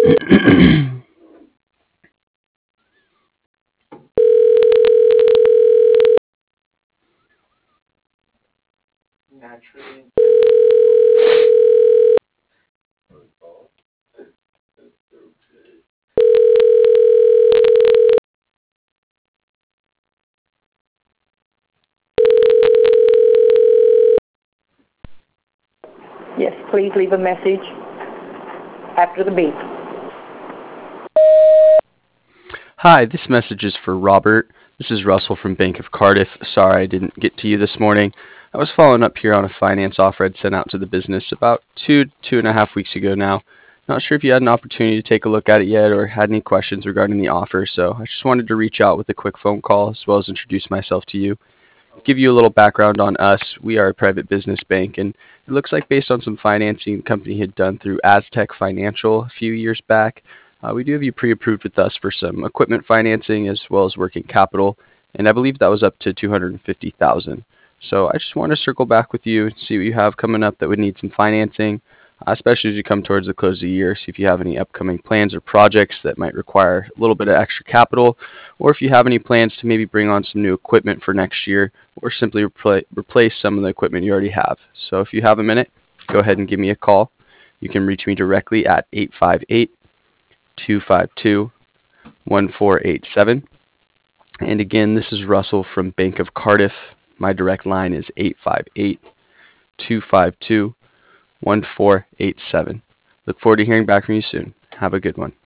Yes, please leave a message after the beep. Hi, this message is for Robert. This is Russell from Bank of Cardiff. Sorry I didn't get to you this morning. I was following up here on a finance offer I'd sent out to the business about 2.5 weeks ago now. Not sure if you had an opportunity to take a look at it yet or had any questions regarding the offer, so I just wanted to reach out with a quick phone call as well as introduce myself to you. Give you a little background on us. We are a private business bank, and it looks like based on some financing the company had done through Aztec Financial a few years back, we do have you pre-approved with us for some equipment financing as well as working capital, and I believe that was up to 250,000. So I just want to circle back with you and see what you have coming up that would need some financing, especially as you come towards the close of the year. See if you have any upcoming plans or projects that might require a little bit of extra capital, or if you have any plans to maybe bring on some new equipment for next year, or simply replace some of the equipment you already have. So if you have a minute, go ahead and give me a call. You can reach me directly at 858-252-1487. And again, this is Russell from Bank of Cardiff. My direct line is 858-252-1487. Look forward to hearing back from you soon. Have a good one.